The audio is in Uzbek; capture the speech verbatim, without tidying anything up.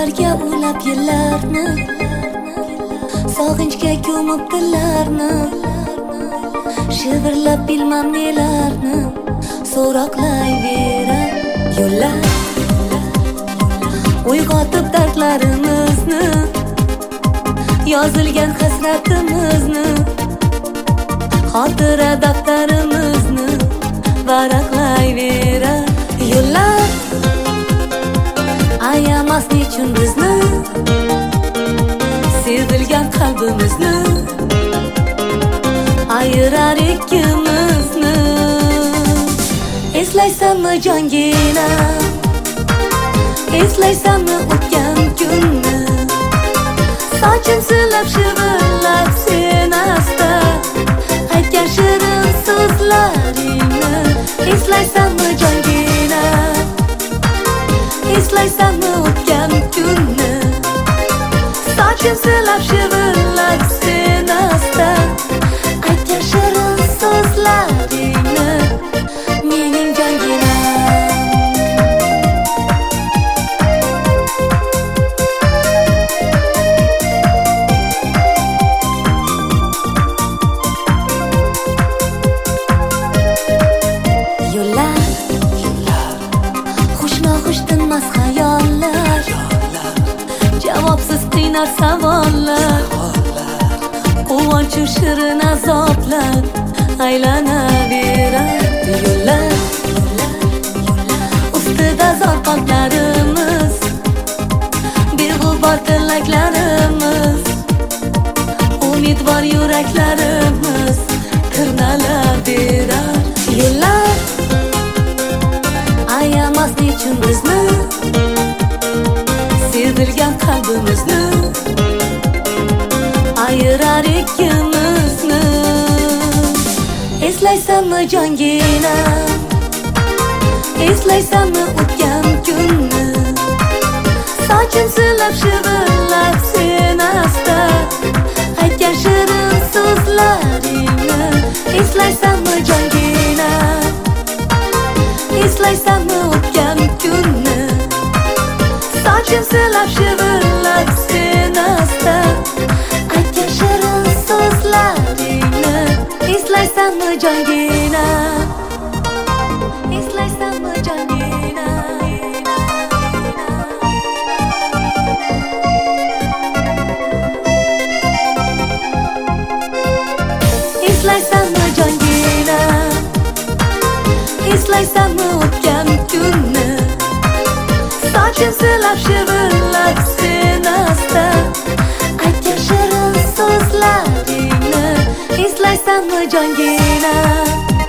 Yollarga ulab yillarni, sog'inchga ko'mib dillarni, shivirlab bilmam nelarni so'roqlayverar yo'llar. Uyg'otib dardlarimizni, yozilgan hasratimizni, xotira daftarimizni varaqlayverar yo'llar. Ayamas nechun bizni, sevilgan qalbimizni ayirar ikkimizni. Eslaysanmi jongina, eslaysanmi o'tgan kunni, sochim silab shivirlab sen asta aytgan shirin so'zlaringni. Eslaysanmi jongina, eslaysanmi o'tgan kunni, sochim silab shivirlab sen asta aytgan shirin so'zlaringni. Mening jonginam, yo'llar, xushnoxush tinmas xayollar, javobsiz qiynar savollar, quvonchu shirin azoblar aylanaverar yo'llar. Ustida zor qonlarimiz, beg'ubor tilaklarimiz, umidvor yuraklarimiz tirnalaverar yo'llar. Ayamas nechun bizni, sevilgan qalbimizni ayirar ikkimizni. Eslaysanmi jongina, eslaysanmi o'tgan kunni, sochim silab shivirlab sen asta aytgan shirin so'zlaringni. Eslaysanmi jongina, eslaysanmi o'tgan kunni, sochim silab shivirlab sen asta aytgan shirin so'zlaringni. Eslaysanmi jongina, eslaysanmi jongina, eslaysanmi jongina, eslaysanmi o'tgan kunni, sochim silab shivirlab sen asta aytgan shirin so'zlaringni. Eslaysanmi jongina.